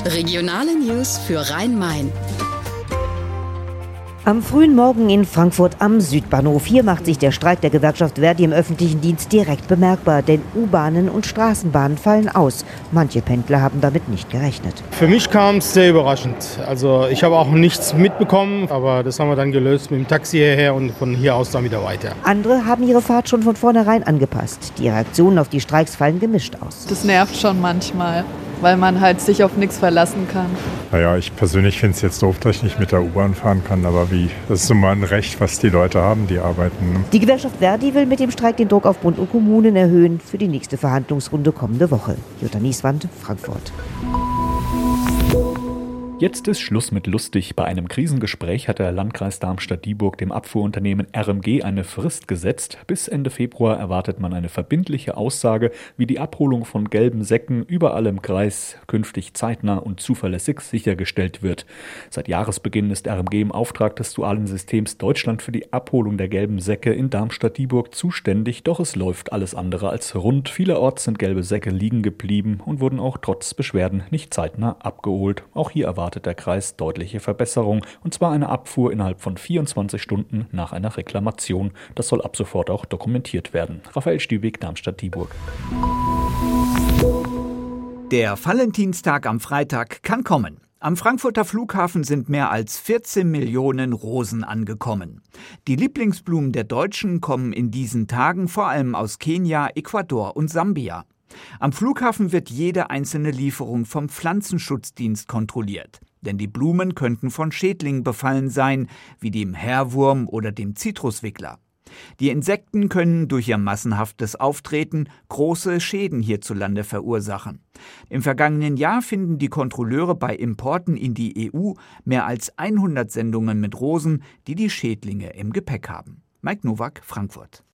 Regionale News für Rhein-Main. Am frühen Morgen in Frankfurt am Südbahnhof. Hier macht sich der Streik der Gewerkschaft ver.di im öffentlichen Dienst direkt bemerkbar, denn U-Bahnen und Straßenbahnen fallen aus. Manche Pendler haben damit nicht gerechnet. Für mich kam es sehr überraschend. Also ich habe auch nichts mitbekommen, aber das haben wir dann gelöst mit dem Taxi hierher und von hier aus dann wieder weiter. Andere haben ihre Fahrt schon von vornherein angepasst. Die Reaktionen auf die Streiks fallen gemischt aus. Das nervt schon manchmal, weil man halt sich auf nichts verlassen kann. Naja, ich persönlich finde es jetzt doof, dass ich nicht mit der U-Bahn fahren kann, aber das ist so mal ein Recht, was die Leute haben, die arbeiten. Die Gewerkschaft ver.di will mit dem Streik den Druck auf Bund und Kommunen erhöhen für die nächste Verhandlungsrunde kommende Woche. Jutta Nieswand, Frankfurt. Jetzt ist Schluss mit lustig. Bei einem Krisengespräch hat der Landkreis Darmstadt-Dieburg dem Abfuhrunternehmen RMG eine Frist gesetzt. Bis Ende Februar erwartet man eine verbindliche Aussage, wie die Abholung von gelben Säcken überall im Kreis künftig zeitnah und zuverlässig sichergestellt wird. Seit Jahresbeginn ist RMG im Auftrag des dualen Systems Deutschland für die Abholung der gelben Säcke in Darmstadt-Dieburg zuständig, doch es läuft alles andere als rund. Vielerorts sind gelbe Säcke liegen geblieben und wurden auch trotz Beschwerden nicht zeitnah abgeholt. Auch hier erwartet der Kreis deutliche Verbesserung, und zwar eine Abfuhr innerhalb von 24 Stunden nach einer Reklamation. Das soll ab sofort auch dokumentiert werden. Raphael Stübig, Darmstadt-Dieburg. Der Valentinstag am Freitag kann kommen. Am Frankfurter Flughafen sind mehr als 14 Millionen Rosen angekommen. Die Lieblingsblumen der Deutschen kommen in diesen Tagen vor allem aus Kenia, Ecuador und Sambia. Am Flughafen wird jede einzelne Lieferung vom Pflanzenschutzdienst kontrolliert. Denn die Blumen könnten von Schädlingen befallen sein, wie dem Heerwurm oder dem Zitruswickler. Die Insekten können durch ihr massenhaftes Auftreten große Schäden hierzulande verursachen. Im vergangenen Jahr finden die Kontrolleure bei Importen in die EU mehr als 100 Sendungen mit Rosen, die die Schädlinge im Gepäck haben. Mike Nowak, Frankfurt.